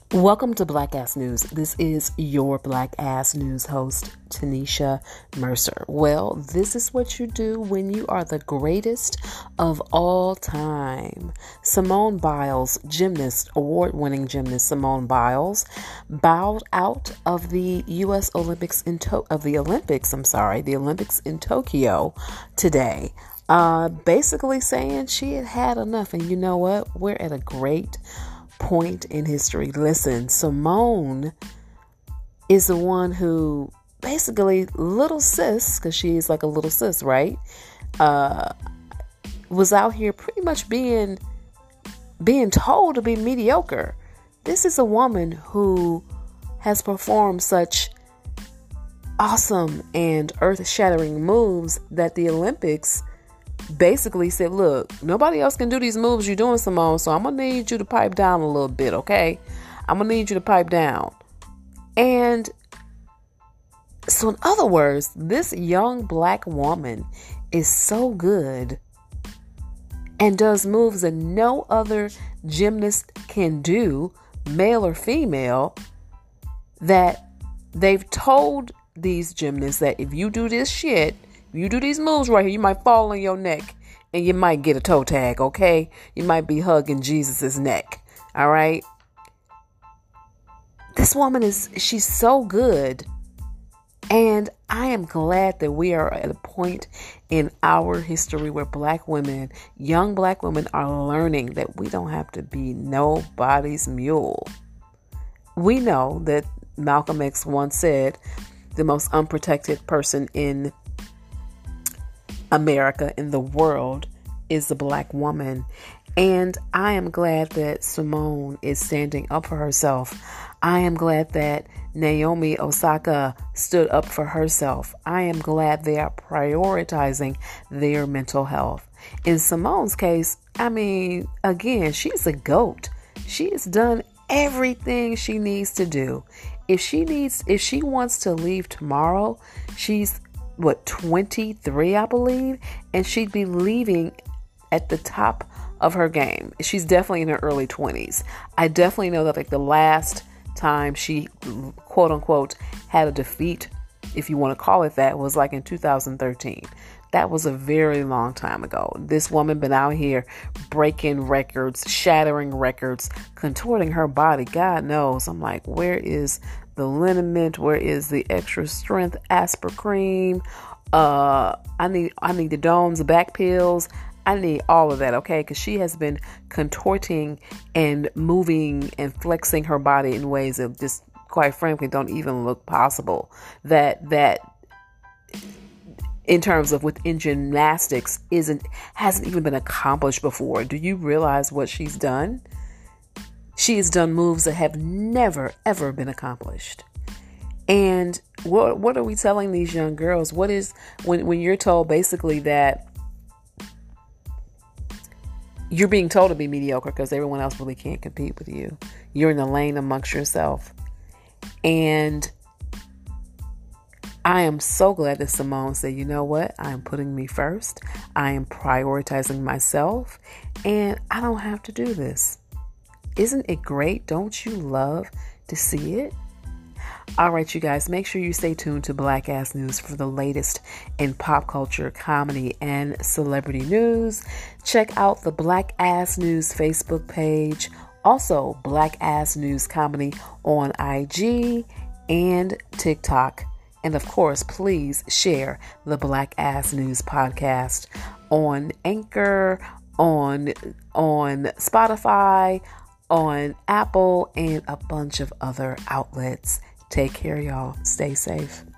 Welcome to Black Ass News. This is your Black Ass News host, Tanisha Mercer. Well, this is what you do when you are the greatest of all time. Simone Biles, award-winning gymnast Simone Biles, bowed out of the U.S. Olympics in Tokyo today. Basically saying she had enough. And you know what? We're at a great point in history. Listen, Simone is the one who basically little sis, because she's like a little sis, right? Was out here pretty much being told to be mediocre. This is a woman who has performed such awesome and earth-shattering moves that the Olympics basically said, look, nobody else can do these moves you're doing, Simone, so I'm going to need you to pipe down a little bit, okay? I'm going to need you to pipe down. And so in other words, this young black woman is so good and does moves that no other gymnast can do, male or female, that they've told these gymnasts that if you do this shit, you do these moves right here, you might fall on your neck and you might get a toe tag, okay? You might be hugging Jesus's neck, all right? This woman she's so good. And I am glad that we are at a point in our history where young black women are learning that we don't have to be nobody's mule. We know that Malcolm X once said the most unprotected person in America, in the world, is the black woman. And I am glad that Simone is standing up for herself. I am glad that Naomi Osaka stood up for herself. I am glad they are prioritizing their mental health. In Simone's case, I mean, again, she's a GOAT. She has done everything she needs to do. If she wants to leave tomorrow, she's 23, I believe, and she'd be leaving at the top of her game. She's definitely in her early 20s. I definitely know that the last time she quote unquote had a defeat, if you want to call it that, was in 2013. That was a very long time ago. This woman been out here breaking records, shattering records, contorting her body. God knows. I'm like, where is the liniment? Where is the extra strength Aspirin cream? I need the Domes, the back pills. I need all of that, okay? Because she has been contorting and moving and flexing her body in ways that just, quite frankly, don't even look possible. That in terms of within gymnastics hasn't even been accomplished before. Do you realize what she's done? She has done moves that have never, ever been accomplished. And what are we telling these young girls? What is, when you're told basically that you're being told to be mediocre because everyone else really can't compete with you. You're in the lane amongst yourself. And I am so glad that Simone said, you know what? I am putting me first. I am prioritizing myself. And I don't have to do this. Isn't it great? Don't you love to see it? All right, you guys, make sure you stay tuned to Black Ass News for the latest in pop culture, comedy, and celebrity news. Check out the Black Ass News Facebook page. Also, Black Ass News Comedy on IG and TikTok. And of course, please share the Black Ass News podcast on Anchor, on Spotify, on Apple, and a bunch of other outlets. Take care, y'all. Stay safe.